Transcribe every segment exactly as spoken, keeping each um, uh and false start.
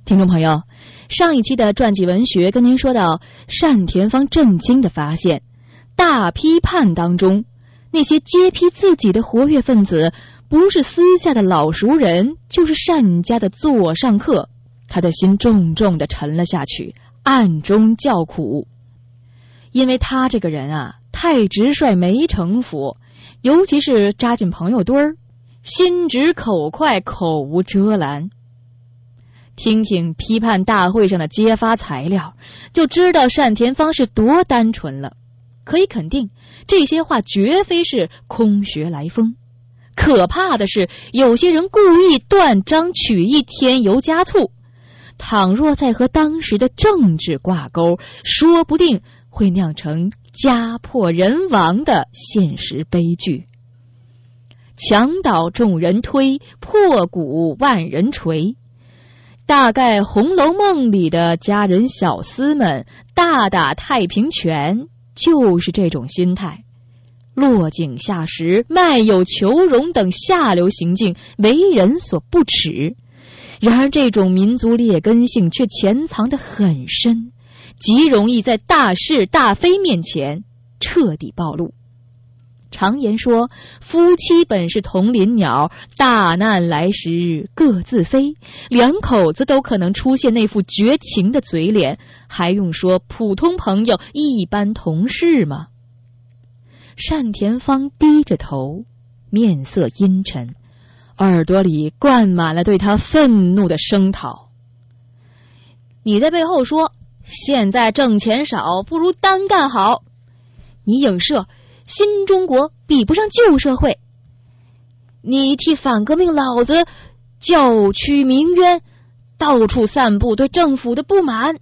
听众朋友，上一期的传记文学跟您说到单田芳震惊的发现，大批判当中那些揭批自己的活跃分子不是私下的老熟人，就是单家的座上客。他的心重重的沉了下去，暗中叫苦。因为他这个人啊，太直率没城府，尤其是扎进朋友堆儿，心直口快，口无遮拦。听听批判大会上的揭发材料，就知道单田芳是多单纯了。可以肯定，这些话绝非是空穴来风。可怕的是，有些人故意断章取义，添油加醋。倘若再和当时的政治挂钩，说不定会酿成家破人亡的现实悲剧。墙倒众人推，破鼓万人捶。大概《红楼梦》里的家人小厮们大打太平拳就是这种心态，落井下石、卖友求荣等下流行径为人所不齿。然而这种民族劣根性却潜藏得很深，极容易在大是大非面前彻底暴露。常言说，夫妻本是同林鸟，大难来时各自飞。两口子都可能出现那副绝情的嘴脸，还用说普通朋友、一般同事吗？单田芳低着头，面色阴沉，耳朵里灌满了对他愤怒的声讨。你在背后说，现在挣钱少，不如单干好。你影射新中国比不上旧社会，你替反革命老子叫屈鸣冤，到处散布对政府的不满。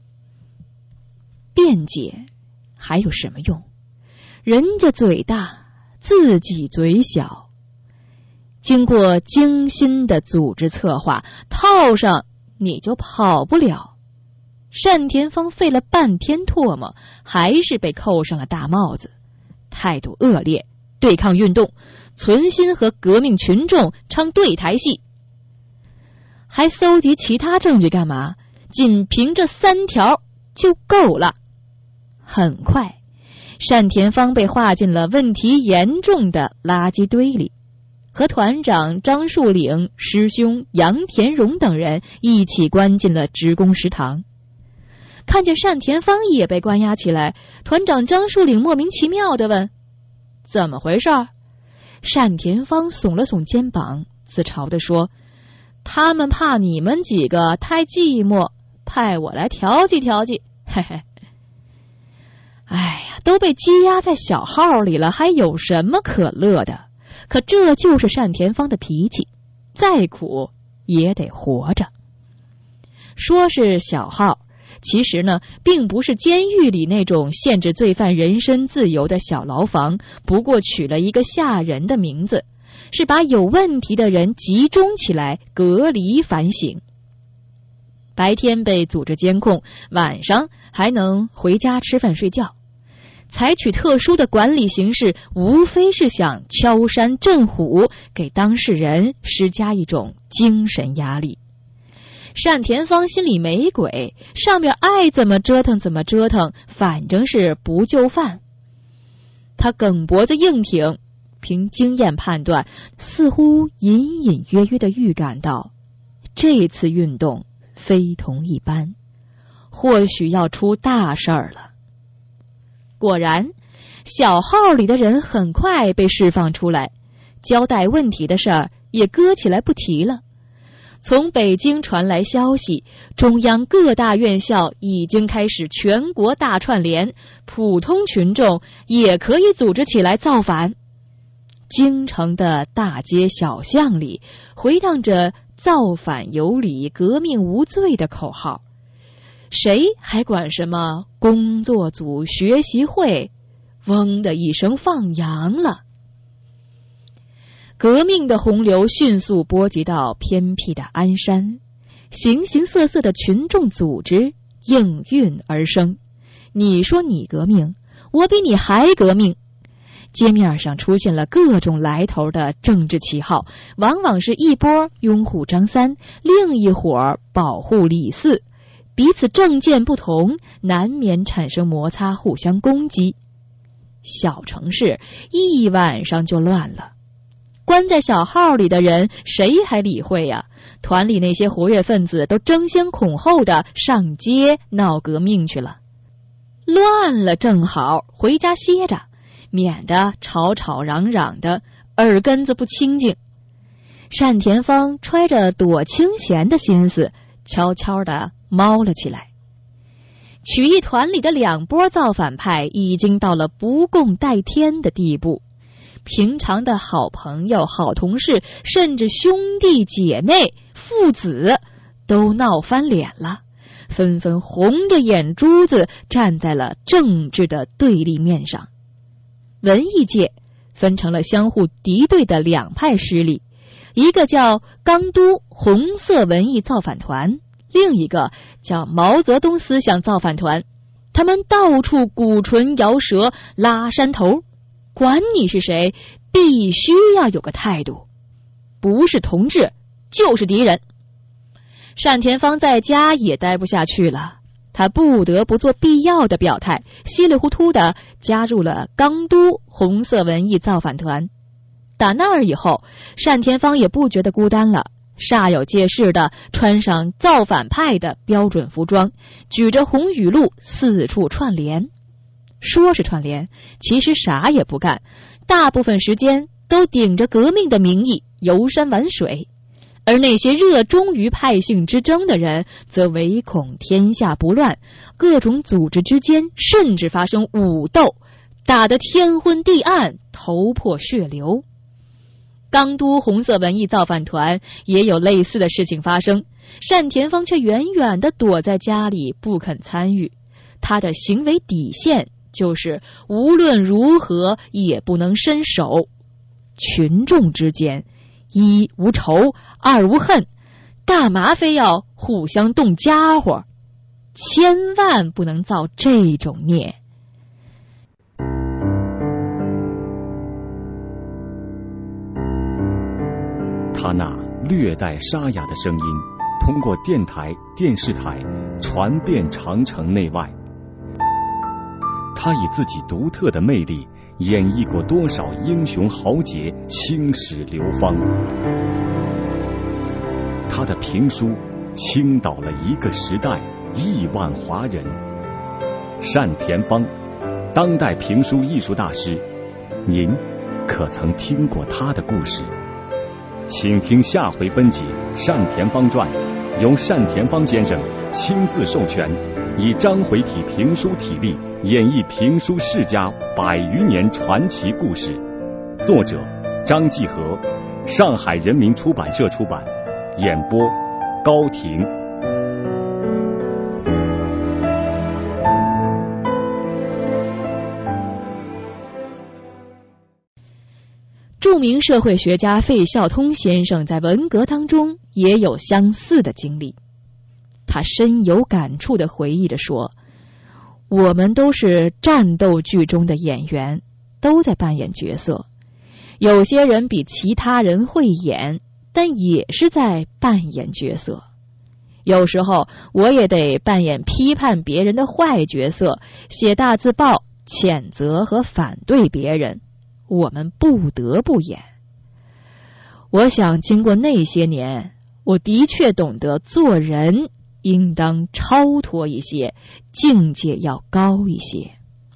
辩解还有什么用？人家嘴大，自己嘴小。经过精心的组织策划，套上你就跑不了。单田芳费了半天唾沫，还是被扣上了大帽子。态度恶劣，对抗运动，存心和革命群众唱对台戏。还搜集其他证据干嘛？仅凭这三条就够了。很快，单田芳被划进了问题严重的垃圾堆里，和团长张树岭、师兄杨田荣等人一起关进了职工食堂。看见单田芳也被关押起来，团长张树岭莫名其妙地问：怎么回事？单田芳耸了耸肩膀，自嘲地说：他们怕你们几个太寂寞，派我来调剂调剂，嘿嘿。哎呀，都被羁押在小号里了，还有什么可乐的？可这就是单田芳的脾气，再苦也得活着。说是小号，其实呢，并不是监狱里那种限制罪犯人身自由的小牢房，不过取了一个吓人的名字，是把有问题的人集中起来隔离反省。白天被组织监控，晚上还能回家吃饭睡觉。采取特殊的管理形式，无非是想敲山震虎，给当事人施加一种精神压力。单田芳心里没鬼，上面爱怎么折腾怎么折腾，反正是不就范。他梗脖子硬挺，凭经验判断，似乎隐隐约约地预感到这次运动非同一般，或许要出大事儿了。果然，小号里的人很快被释放出来，交代问题的事儿也搁起来不提了。从北京传来消息，中央各大院校已经开始全国大串联，普通群众也可以组织起来造反。京城的大街小巷里回荡着造反有理、革命无罪的口号，谁还管什么工作组、学习会？嗡的一声放羊了。革命的洪流迅速波及到偏僻的鞍山，形形色色的群众组织应运而生。你说你革命，我比你还革命。 街面上出现了各种来头的政治旗号，往往是一波拥护张三，另一伙保护李四，彼此政见不同，难免产生摩擦，互相攻击。小城市一晚上就乱了，关在小号里的人谁还理会呀？团里那些活跃分子都争先恐后的上街闹革命去了。乱了正好回家歇着，免得吵吵嚷嚷的，耳根子不清净。单田芳揣着躲清闲的心思，悄悄地猫了起来。曲艺团里的两波造反派已经到了不共戴天的地步，平常的好朋友、好同事，甚至兄弟姐妹、父子都闹翻脸了，纷纷红着眼珠子站在了政治的对立面上。文艺界分成了相互敌对的两派势力，一个叫钢都红色文艺造反团，另一个叫毛泽东思想造反团。他们到处鼓唇摇舌，拉山头，管你是谁，必须要有个态度，不是同志就是敌人。单田芳在家也待不下去了，他不得不做必要的表态，稀里糊涂的加入了钢都红色文艺造反团。打那儿以后，单田芳也不觉得孤单了，煞有介事的穿上造反派的标准服装，举着红雨露四处串联。说是串联，其实啥也不干，大部分时间都顶着革命的名义游山玩水。而那些热衷于派性之争的人，则唯恐天下不乱，各种组织之间甚至发生武斗，打得天昏地暗，头破血流。钢都红色文艺造反团也有类似的事情发生，单田芳却远远地躲在家里不肯参与。他的行为底线就是无论如何也不能伸手。群众之间，一无仇，二无恨，干嘛非要互相动家伙？千万不能造这种孽。 他那略带沙哑的声音通过电台、电视台传遍长城内外。他以自己独特的魅力演绎过多少英雄豪杰、青史流芳。他的评书倾倒了一个时代，亿万华人。单田芳，当代评书艺术大师，您可曾听过他的故事？请听下回分解《单田芳传》，由单田芳先生亲自授权，以章回体评书体例演绎评书世家百余年传奇故事。作者张继和，上海人民出版社出版。演播高婷。 著名社会学家费孝通先生在文革当中也有相似的经历。他深有感触地回忆着说，我们都是战斗剧中的演员，都在扮演角色，有些人比其他人会演，但也是在扮演角色。有时候我也得扮演批判别人的坏角色，写大字报谴责和反对别人，我们不得不演。我想经过那些年，我的确懂得做人应当超脱一些，境界要高一些。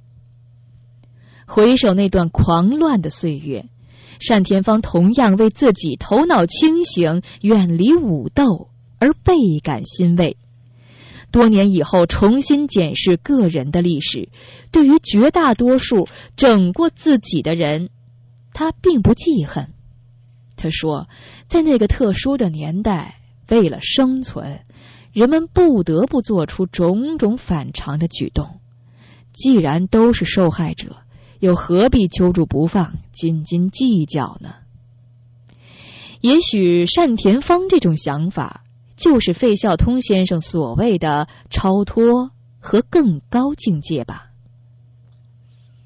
回首那段狂乱的岁月，单田芳同样为自己头脑清醒、远离武斗而倍感欣慰。多年以后重新检视个人的历史，对于绝大多数整过自己的人，他并不记恨。他说，在那个特殊的年代，为了生存，人们不得不做出种种反常的举动。既然都是受害者，又何必揪住不放，斤斤计较呢？也许单田芳这种想法，就是费孝通先生所谓的超脱和更高境界吧。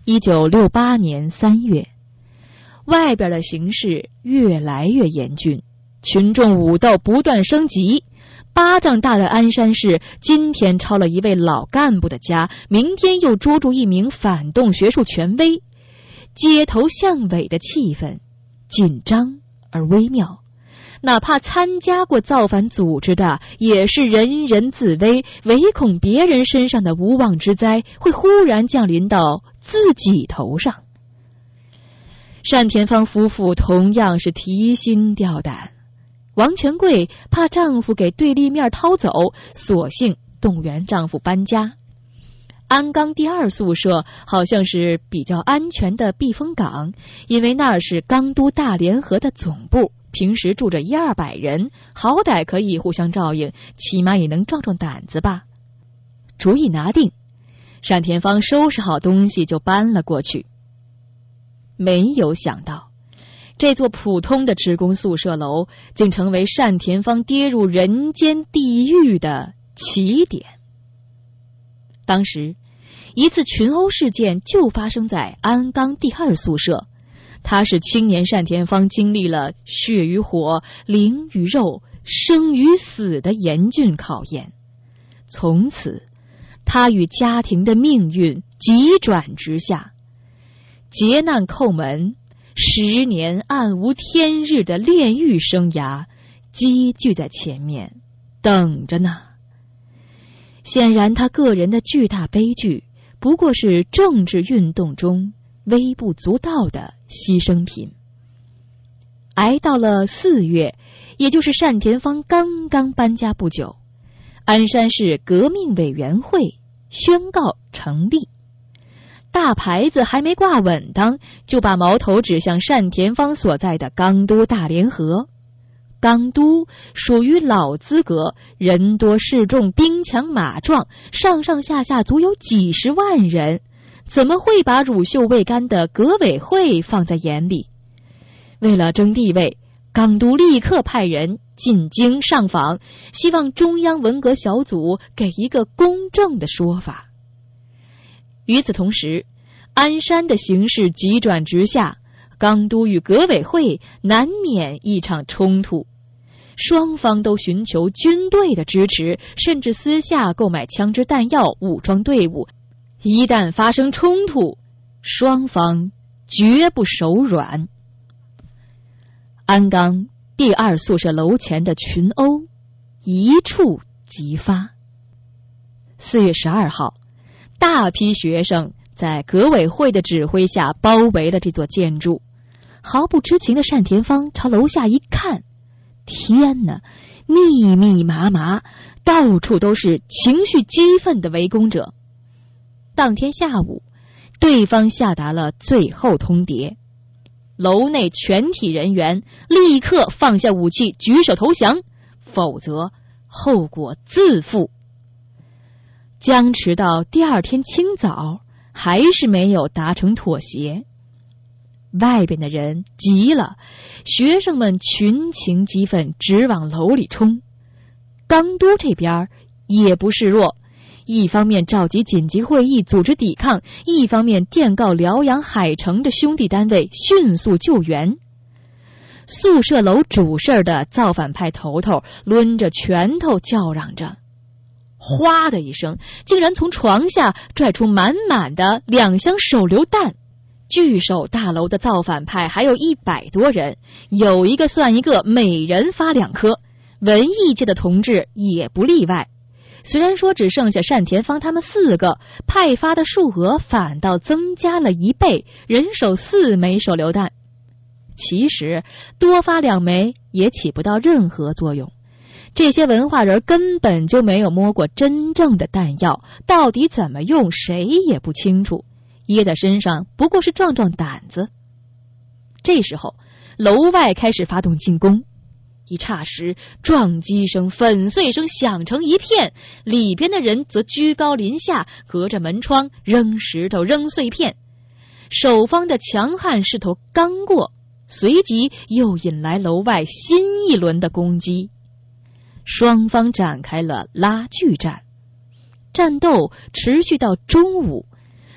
一九六八年三月，外边的形势越来越严峻，群众武斗不断升级。巴掌大的鞍山市今天抄了一位老干部的家，明天又捉住一名反动学术权威，街头巷尾的气氛紧张而微妙。哪怕参加过造反组织的，也是人人自危，唯恐别人身上的无妄之灾会忽然降临到自己头上。单田芳夫妇同样是提心吊胆，王权贵怕丈夫给对立面掏走，索性动员丈夫搬家。鞍钢第二宿舍好像是比较安全的避风港，因为那儿是钢都大联合的总部，平时住着一二百人，好歹可以互相照应，起码也能壮壮胆子吧。主意拿定，单田芳收拾好东西就搬了过去。没有想到，这座普通的职工宿舍楼竟成为单田芳跌入人间地狱的起点。当时，一次群殴事件就发生在鞍钢第二宿舍，它是青年单田芳经历了血与火、灵与肉、生与死的严峻考验。从此，他与家庭的命运急转直下，劫难叩门，十年暗无天日的炼狱生涯积聚在前面，等着呢。显然他个人的巨大悲剧不过是政治运动中微不足道的牺牲品。挨到了四月，也就是单田芳刚刚搬家不久，鞍山市革命委员会宣告成立。大牌子还没挂稳当，就把矛头指向单田芳所在的钢都大联合。钢都属于老资格，人多势众，兵强马壮，上上下下足有几十万人，怎么会把乳臭未干的革委会放在眼里？为了争地位，钢都立刻派人进京上访，希望中央文革小组给一个公正的说法。与此同时，鞍山的形势急转直下，钢都与革委会难免一场冲突，双方都寻求军队的支持，甚至私下购买枪支弹药，武装队伍。一旦发生冲突，双方绝不手软。鞍钢第二宿舍楼前的群殴一触即发。四月十二号，大批学生在革委会的指挥下包围了这座建筑。毫不知情的单田芳朝楼下一看，天哪，密密麻麻，到处都是情绪激愤的围攻者。当天下午，对方下达了最后通牒，楼内全体人员立刻放下武器，举手投降，否则后果自负。僵持到第二天清早，还是没有达成妥协。外边的人急了，学生们群情激愤，直往楼里冲。钢都这边也不示弱，一方面召集紧急会议组织抵抗，一方面电告辽阳海城的兄弟单位迅速救援。宿舍楼主事的造反派头头抡着拳头叫嚷着，哗的一声，竟然从床下拽出满满的两箱手榴弹。据守大楼的造反派还有一百多人，有一个算一个，每人发两颗。文艺界的同志也不例外。虽然说只剩下单田芳他们四个，派发的数额反倒增加了一倍，人手四枚手榴弹。其实多发两枚也起不到任何作用。这些文化人根本就没有摸过真正的弹药，到底怎么用谁也不清楚，掖在身上不过是壮壮胆子。这时候楼外开始发动进攻，一霎时撞击声、粉碎声响成一片，里边的人则居高临下，隔着门窗扔石头、扔碎片。守方的强悍势头刚过，随即又引来楼外新一轮的攻击。双方展开了拉锯战，战斗持续到中午，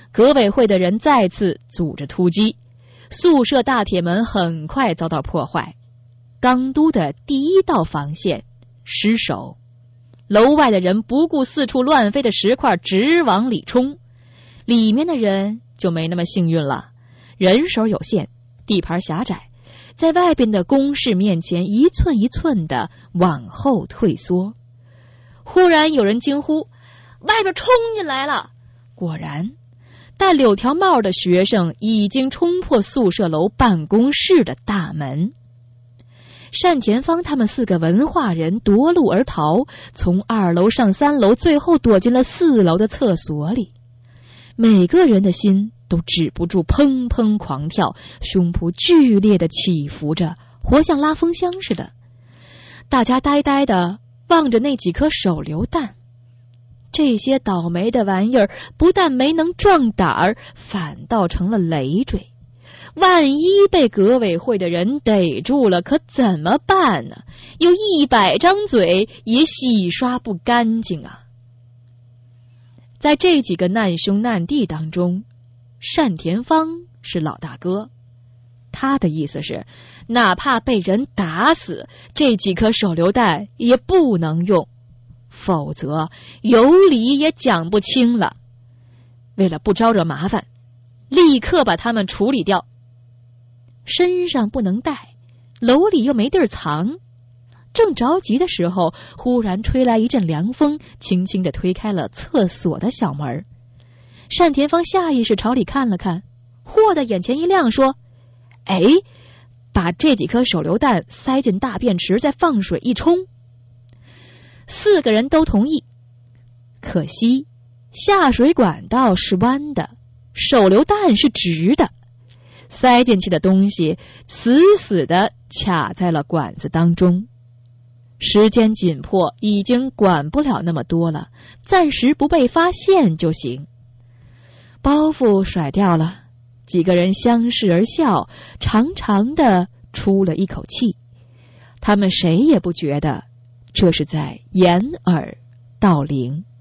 革委会的人再次组织突击，宿舍大铁门很快遭到破坏，钢都的第一道防线失守，楼外的人不顾四处乱飞的石块，直往里冲。里面的人就没那么幸运了，人手有限，地盘狭窄，在外边的工事面前一寸一寸的往后退缩。忽然有人惊呼：外边冲进来了！果然，戴柳条帽的学生已经冲破宿舍楼办公室的大门。单田芳他们四个文化人夺路而逃，从二楼上三楼，最后躲进了四楼的厕所里。每个人的心都止不住砰砰狂跳，胸脯剧烈的起伏着，活像拉风箱似的。大家呆呆的望着那几颗手榴弹，这些倒霉的玩意儿不但没能壮胆儿，反倒成了累赘。万一被革委会的人逮住了，可怎么办呢？有一百张嘴也洗刷不干净啊！在这几个难兄难弟当中，单田芳是老大哥，他的意思是，哪怕被人打死，这几颗手榴弹也不能用，否则有理也讲不清了。为了不招惹麻烦，立刻把他们处理掉。身上不能带，楼里又没地儿藏，正着急的时候，忽然吹来一阵凉风，轻轻地推开了厕所的小门。单田芳下意识朝里看了看，豁的眼前一亮，说：哎，把这几颗手榴弹塞进大便池，再放水一冲。四个人都同意，可惜下水管道是弯的，手榴弹是直的，塞进去的东西死死地卡在了管子当中。时间紧迫，已经管不了那么多了，暂时不被发现就行。包袱甩掉了，几个人相视而笑，长长的出了一口气。他们谁也不觉得这是在掩耳盗铃。